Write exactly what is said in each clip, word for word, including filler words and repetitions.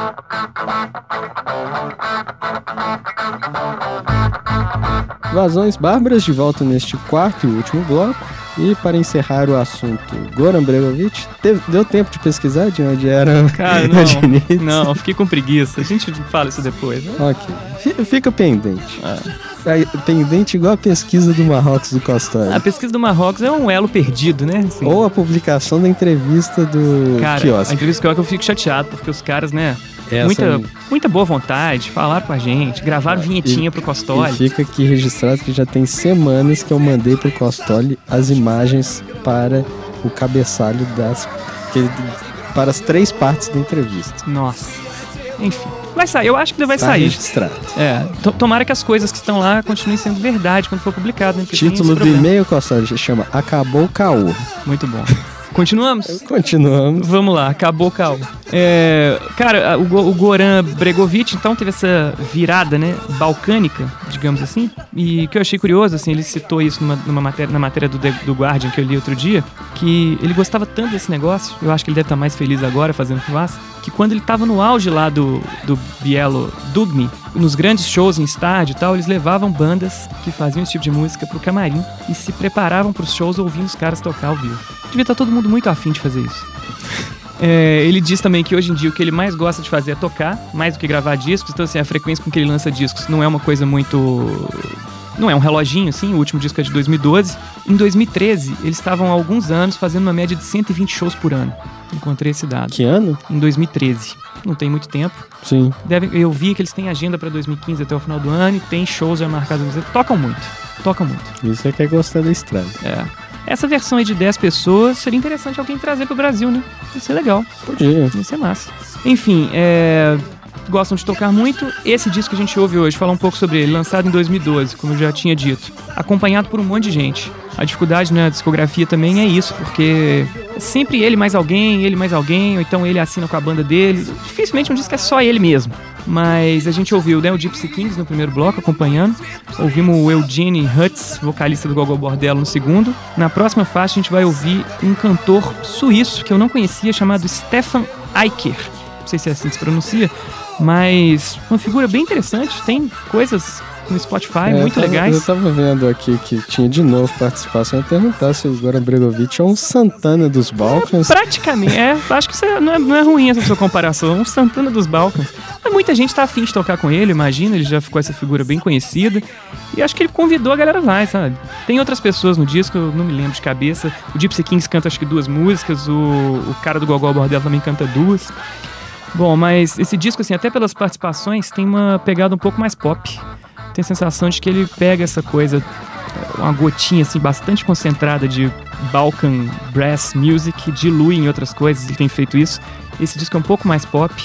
Vazões bárbaras de volta neste quarto e último bloco. E para encerrar o assunto, Goran Bregović, teve, deu tempo de pesquisar de onde era? Cara, não, não, fiquei com preguiça. A gente fala isso depois, né? Ok, fica pendente. Ah. Pendente igual a pesquisa do Marrocos do Costói. A pesquisa do Marrocos é um elo perdido, né? Assim. Ou a publicação da entrevista do Cara, Quiosque. A entrevista do Quiosque eu fico chateado, porque os caras, né... Essa muita, é... muita boa vontade, falaram com a gente, gravaram vinhetinha e, pro Costoli. E fica aqui registrado que já tem semanas que eu mandei pro Costoli as imagens para o cabeçalho das... Que, para as três partes da entrevista. Nossa, enfim. Vai sair, eu acho que vai tá sair. Registrado. É, to- tomara que as coisas que estão lá continuem sendo verdade quando for publicado. Né? Título do e-mail, Costoli, se chama Acabou o Caô. Muito bom. Continuamos? Continuamos. Vamos lá, acabou o caô. É, cara, o, o Goran Bregović, então, teve essa virada, né, balcânica, digamos assim, e que eu achei curioso, assim, ele citou isso numa, numa matéria, na matéria do, do Guardian que eu li outro dia, que ele gostava tanto desse negócio, eu acho que ele deve estar mais feliz agora fazendo fumaça, que quando ele estava no auge lá do, do Bielo Dugmi, nos grandes shows em estádio e tal, eles levavam bandas que faziam esse tipo de música pro camarim e se preparavam pros shows ouvindo os caras tocar ao vivo. Devia estar todo mundo muito afim de fazer isso. É, ele diz também que hoje em dia o que ele mais gosta de fazer é tocar, mais do que gravar discos. Então, assim, a frequência com que ele lança discos não é uma coisa muito... Não é um reloginho, assim. O último disco é de dois mil e doze. Em dois mil e treze, eles estavam há alguns anos fazendo uma média de cento e vinte shows por ano. Encontrei esse dado. Que ano? Em dois mil e treze. Não tem muito tempo. Sim. Devem, eu vi que eles têm agenda para dois mil e quinze até o final do ano e tem shows já marcados. Tocam muito. Tocam muito. Isso é que é gostar da estrada. É. Essa versão aí de dez pessoas seria interessante alguém trazer pro Brasil, né? Ia ser legal. Podia. Ia ser massa. Enfim, é... gostam de tocar muito. Esse disco que a gente ouve hoje, fala um pouco sobre ele, lançado em dois mil e doze, como eu já tinha dito. Acompanhado por um monte de gente. A dificuldade na discografia também é isso, porque é sempre ele mais alguém, ele mais alguém, ou então ele assina com a banda dele. Dificilmente um disco que é só ele mesmo. Mas a gente ouviu, né, o Gypsy Kings no primeiro bloco, acompanhando. Ouvimos o Eugene Hutz, vocalista do Gogol Bordello, no segundo. Na próxima faixa a gente vai ouvir um cantor suíço que eu não conhecia, chamado Stefan Eicher. Não sei se é assim que se pronuncia, mas uma figura bem interessante. Tem coisas no Spotify é, muito eu tava, legais. Eu tava vendo aqui que tinha de novo participação. Eu ia perguntar se o Goran Bregović é um Santana dos Balcãs. É, praticamente, é. Acho que isso é, não, é, não é ruim essa sua comparação. Um Santana dos Balcãs. Mas muita gente tá afim de tocar com ele, imagina. Ele já ficou essa figura bem conhecida. E acho que ele convidou, a galera vai, sabe? Tem outras pessoas no disco, eu não me lembro de cabeça. O Gypsy Kings canta acho que duas músicas. O, o cara do Gogol Bordello também canta duas. Bom, mas esse disco, assim, até pelas participações, tem uma pegada um pouco mais pop. Tem a sensação de que ele pega essa coisa, uma gotinha assim bastante concentrada de Balkan Brass Music, dilui em outras coisas, ele tem feito isso. Esse disco é um pouco mais pop.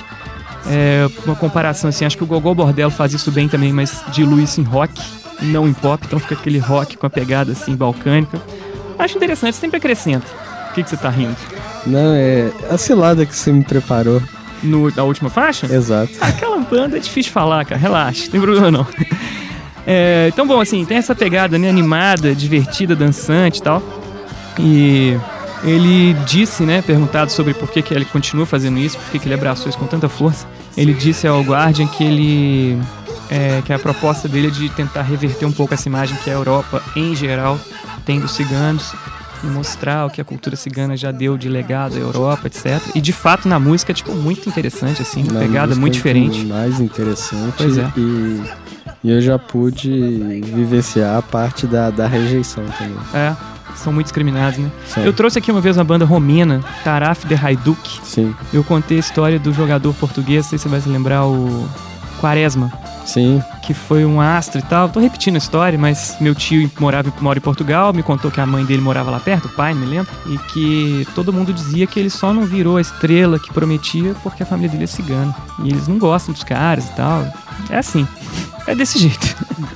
É uma comparação assim, acho que o Gogol Bordello faz isso bem também, mas dilui isso em rock e não em pop, então fica aquele rock com a pegada assim balcânica. Acho interessante, sempre acrescenta. O que, que você tá rindo? Não, é a cilada que você me preparou. No, na última faixa? Exato. Aquela banda é difícil de falar, cara. Relaxa, não tem problema não. É, então, bom, assim, tem essa pegada, né, animada, divertida, dançante e tal. E ele disse, né, perguntado sobre por que, que ele continua fazendo isso, por que, que ele abraçou isso com tanta força. Ele disse ao Guardian que ele... É, que a proposta dele é de tentar reverter um pouco essa imagem que a Europa, em geral, tem dos ciganos. E mostrar o que a cultura cigana já deu de legado à Europa, etcétera. E de fato na música é tipo muito interessante, assim, uma na pegada muito diferente. Mais interessante. Pois é. E, e eu já pude vivenciar a parte da, da rejeição também. É, são muito discriminados, né? Sim. Eu trouxe aqui uma vez uma banda romena, Taraf de Hajduk. Sim. Eu contei a história do jogador português, não sei se você vai se lembrar, o Quaresma. Sim. Que foi um astro e tal. Tô repetindo a história, mas meu tio morava, mora em Portugal, me contou que a mãe dele morava lá perto, o pai, não me lembro, e que todo mundo dizia que ele só não virou a estrela que prometia porque a família dele é cigana. E eles não gostam dos caras e tal. É assim. É desse jeito.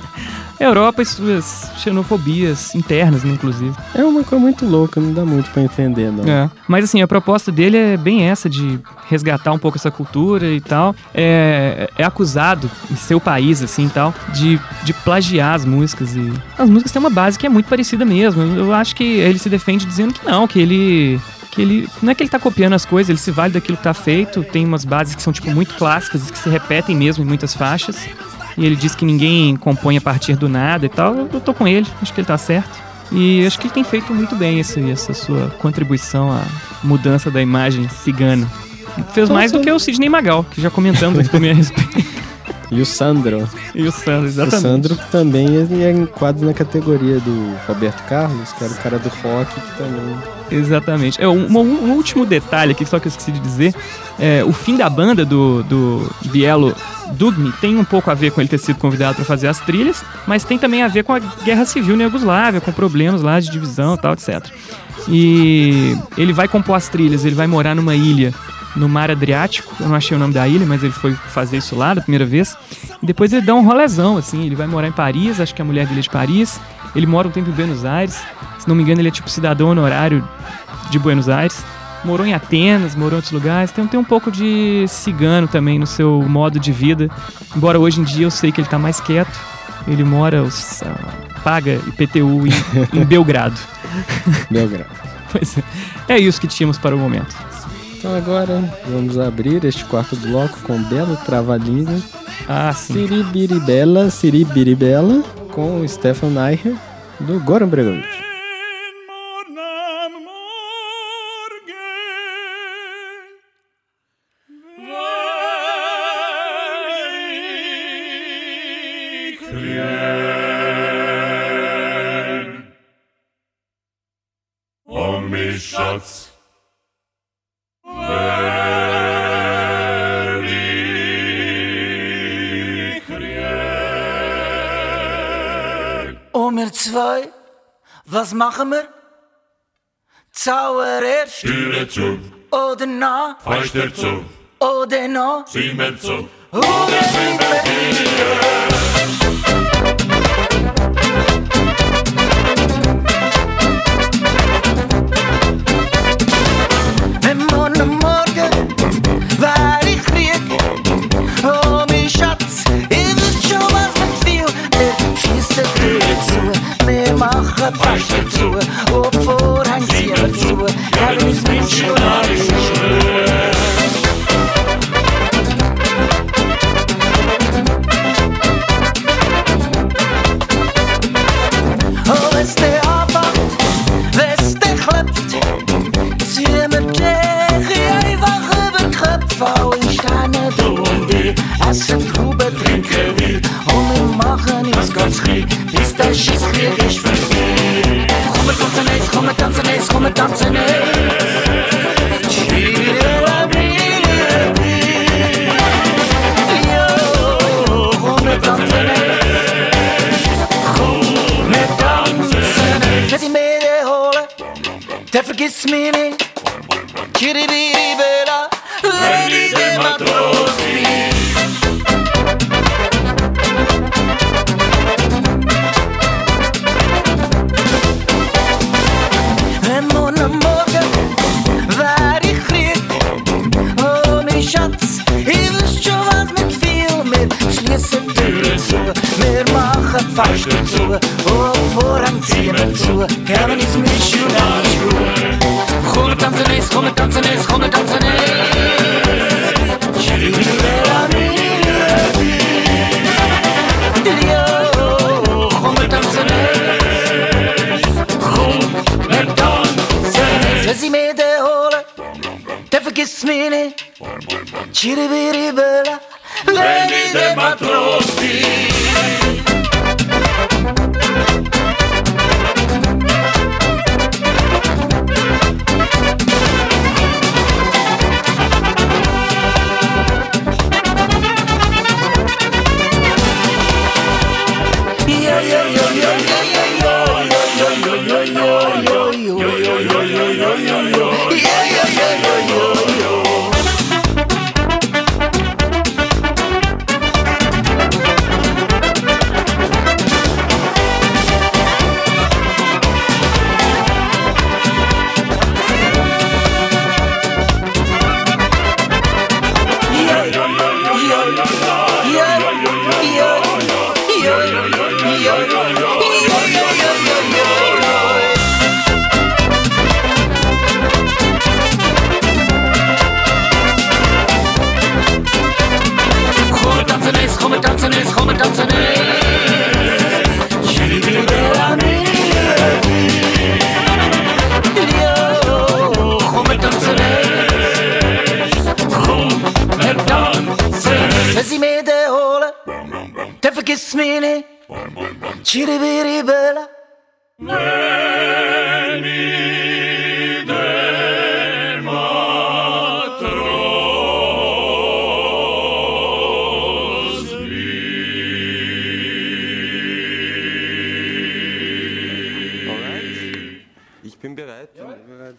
A Europa e suas xenofobias internas, né, inclusive. É uma coisa muito louca, não dá muito pra entender, não. É. Mas assim, a proposta dele é bem essa, de resgatar um pouco essa cultura e tal. É, é acusado em seu país, assim, e tal, de, de plagiar as músicas. E as músicas têm uma base que é muito parecida mesmo. Eu acho que ele se defende dizendo que não, que ele... que ele... Não é que ele tá copiando as coisas, ele se vale daquilo que tá feito. Tem umas bases que são, tipo, muito clássicas, que se repetem mesmo em muitas faixas. E ele diz que ninguém compõe a partir do nada e tal. Eu tô com ele, acho que ele tá certo. E acho que ele tem feito muito bem esse, essa sua contribuição à mudança da imagem cigana. Fez mais do que o Sidney Magal, que já comentamos aqui também a respeito. E o Sandro. E o Sandro, exatamente. O Sandro também é enquadra na categoria do Roberto Carlos, que era o cara do rock que também... Exatamente. É, um, um último detalhe aqui, só que eu esqueci de dizer. É, o fim da banda do, do Bielo Dugmi tem um pouco a ver com ele ter sido convidado para fazer as trilhas, mas tem também a ver com a Guerra Civil na Iugoslávia, com problemas lá de divisão e tal, etcétera. E ele vai compor as trilhas, ele vai morar numa ilha no Mar Adriático. Eu não achei o nome da ilha, mas ele foi fazer isso lá da primeira vez. E depois ele dá um rolezão, assim. Ele vai morar em Paris, acho que a mulher dele é de Paris. Ele mora um tempo em Buenos Aires. Se não me engano, ele é tipo cidadão honorário de Buenos Aires. Morou em Atenas, morou em outros lugares. Tem, tem um pouco de cigano também no seu modo de vida. Embora hoje em dia eu sei que ele tá mais quieto. Ele mora, os, uh, paga I P T U em, em Belgrado. Belgrado. Pois é. É isso que tínhamos para o momento. Então agora vamos abrir este quarto bloco com um belo trava-língua. Ah, sim. Siribiribela, Siribiribela, com o Stefan Eicher, do Goran Bregovic. Oh, mich Schatz. Oh, wir zwei, was machen wir? Zauber erst Türe zu, oder na? Fenster zu, Oder na? zieh mir zu. Oder sind wir hier? Wenn morgen Morgen war ich krieg, oh mein Schatz, ihr wisst schon was mit viel. Wir schiessen Türen zu, wir machen Fenster zu, und Vorhang ziehen wir zu, haben uns missionarisch Ruhe. Oh, wenn's der anfängt, wenn's der klopft, ziehen wir dich einfach über den Kopf. Alle Sterne, du und ich, essen Trauben, trinken Wein. Und wir machen uns ganz klein, bis der Scheisskrieg ist vorbei. Komm, wir tanzen eins, komm, wir tanzen eins, komm, wir tanzen eins. Jo, komm, wir tanzen eins. Wenn sie mir holen, dann vergiss mich nicht. Chiribiribela, wenn ich den Matros bin. Wenn morgen Morgen wär ich krieg, oh mein Schatz, ihr wisst schon was mit viel. Wir schliessen Türen zu, wir machen Fenster zu, und Vorhang ziehen wir zu, geben uns missionarisch Ruhe. Komm, wir tanzen eins, komm, wir tanzen eins, komm, wir tanzen eins. Chiribiribela, jo, komm, wir tanzen eins. Komm, wir tanzen eins. Wenn sie mir den holen, dann vergiss mich nicht. Chiribiribela, wenn ich der Matros bin. Yo, yo, yo, yo, yo, yo, yo, yo, yo, yo, yo, yo, yo. dansen nicht. Chiribiribella, yo, komm mit dansen nicht. Komm mit dansen. Wenn sie mir de holen, dann vergiss mich nicht. Chiribiribella. Ich bin bereit. Ja. bereit.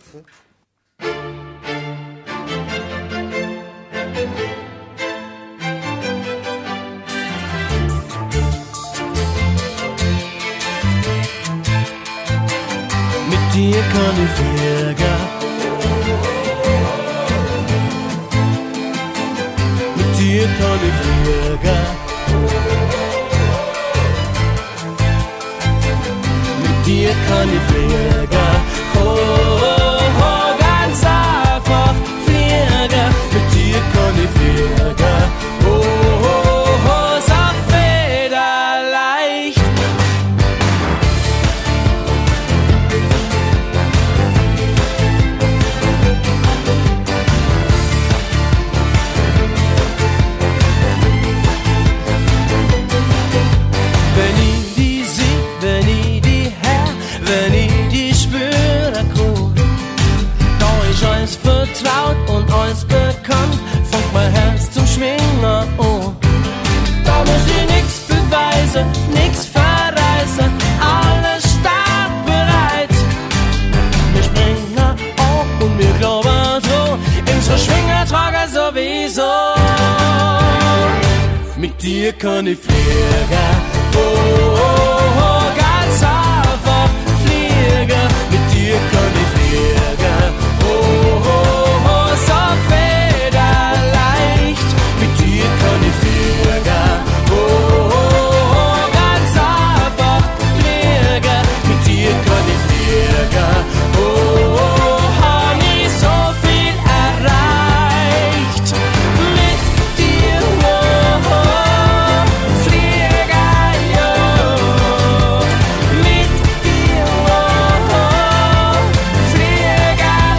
Mit dir kann ich fliegen. Mit dir kann ich fliegen. Mit dir kann ich fliegen. Oh, oh, oh, ganz einfach fliegen. Mit dir kann ich fliegen. Oh, oh, oh, so federleicht. Wenn ich die sehe, wenn ich die hör, wenn ich die spüre, cool. Da ist alles vertraut und alles bekannt, fängt mein Herz zum Schwingen an. Da muss ich nix beweisen, nix verreißen, alles startbereit. Wir springen auf und wir glauben dran, unsere Schwinger tragen sowieso. Mit dir kann ich fliegen, oh, oh, oh, ganz einfach fliegen. Mit dir kann ich fliegen, oh, oh, oh, so federleicht. Mit dir kann ich fliegen, oh, oh, oh, ganz einfach fliegen. Mit dir kann ich fliegen, oh, oh, oh, hab ich so viel erreicht. Mit dir, oh, oh, Flieger, yo. Mit dir, oh, oh, Flieger,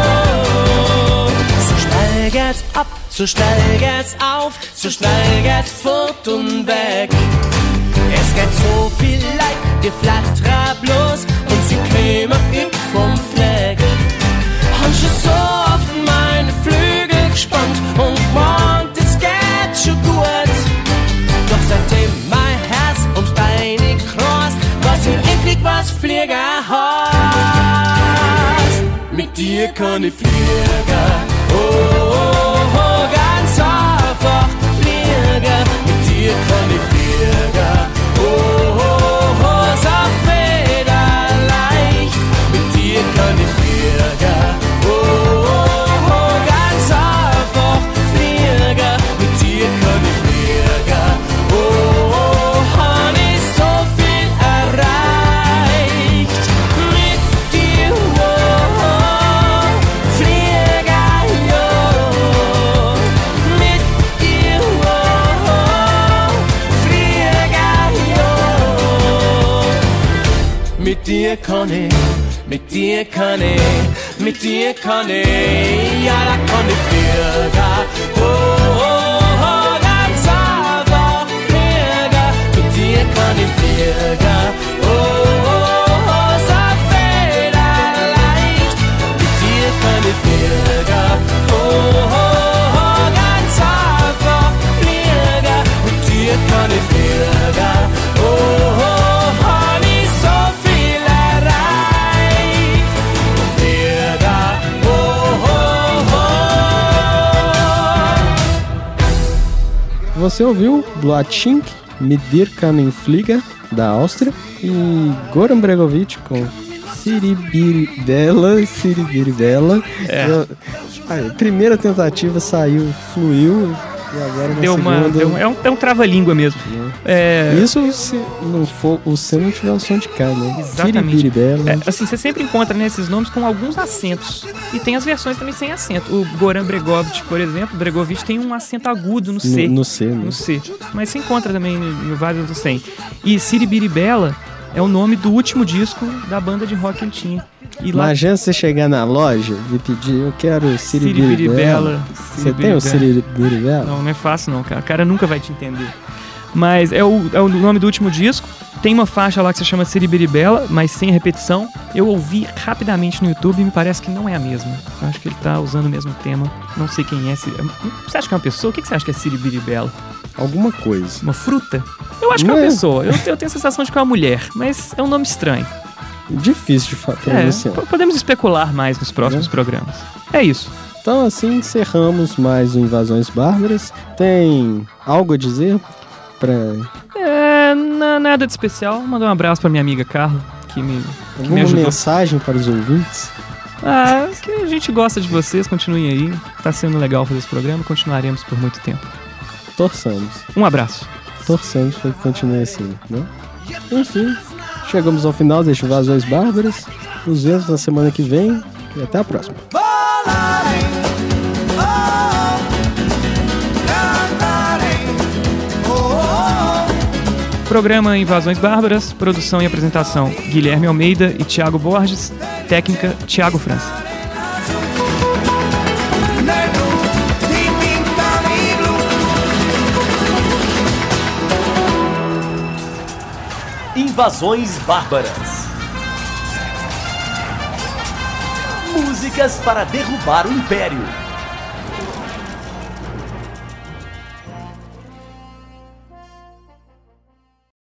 yo. So schnell geht's ab, so schnell geht's auf, so schnell geht's fort und weg. Es geht so viel Leid, die flattert bloß und sie kämen üb vom Fleck. Hab schon so auf meine Flügel gespannt und meint, es geht schon gut. Doch seitdem mein Herz ums Bein kreist, was ich endlich was Flieger heißt. Mit dir kann ich fliegen, oh, oh, oh, ganz einfach fliegen. Mit dir kann ich fliegen, oh, oh, oh, so federleicht. Mit dir kann ich fliegen, oh, oh, oh, ganz einfach fliegen. Mit dir kann ich fliegen, oh, oh, hab ich so viel erreicht. Mit dir, oh, oh, Flieger, yo. Mit dir, oh, oh, Flieger, yo. Mit dir kann ich, mit dir kann ich, mit dir kann ich, ja, da kann ich fliegen. Oh, oh, oh, ganz einfach fliegen. Mit dir kann ich fliegen. Oh, oh, oh, so federleicht. Mit dir kann ich fliegen. Oh, oh, oh, ganz einfach fliegen. Mit dir kann ich fliegen. Oh, oh, hab ich so viel erreicht. Fliegen, oh, oh, oh. Você ouviu Blattink, Mit dir kann ich fliegen, da Áustria, e Goran Bregovic com Siribiribela, Siribiribela. É. Eu, a primeira tentativa saiu, fluiu, E agora na Deu uma, segunda... deu, é, um, é um trava-língua mesmo. É, Isso se não for o C não tiver o som de cá, né? Exatamente. Kiribiribela. É, assim, você sempre encontra, né, esses nomes com alguns acentos. E tem as versões também sem acento. O Goran Bregovic, por exemplo, Bregovic tem um acento agudo no C. No, no C, né? No C. Mas se encontra também em vários do sem. E Siribiribela é o nome do último disco da banda de rock que ele tinha. E lá... Imagina você chegar na loja e pedir, eu quero Siribiribela. Você tem o Siribiribela? Não, não é fácil não, cara. O cara nunca vai te entender. Mas é o, é o nome do último disco. Tem uma faixa lá que se chama Siribiribela, mas sem repetição. Eu ouvi rapidamente no YouTube e me parece que não é a mesma. Eu acho que ele tá usando o mesmo tema. Não sei quem é. Você acha que é uma pessoa? O que você acha que é Siribiribela? Alguma coisa. Uma fruta? Eu acho que é Não uma é. pessoa. Eu, eu tenho a sensação de que é uma mulher, mas é um nome estranho. Difícil de fa- pronunciar. É, p- podemos especular mais nos próximos É. programas. É isso. Então assim encerramos mais o Invasões Bárbaras. Tem algo a dizer pra É, na- nada de especial. Mandar um abraço pra minha amiga Carla, que me, que me alguma ajudou. mensagem para os ouvintes? Ah, que a gente gosta de vocês, continuem aí. Tá sendo legal fazer esse programa, continuaremos por muito tempo. Torçamos. Um abraço. Torçamos para que continue assim, né? Enfim, chegamos ao final deste Invasões Bárbaras. Nos vemos na semana que vem e até a próxima. Programa Invasões Bárbaras, produção e apresentação Guilherme Almeida e Thiago Borges, técnica Thiago França. Invasões Bárbaras. Músicas para derrubar o Império.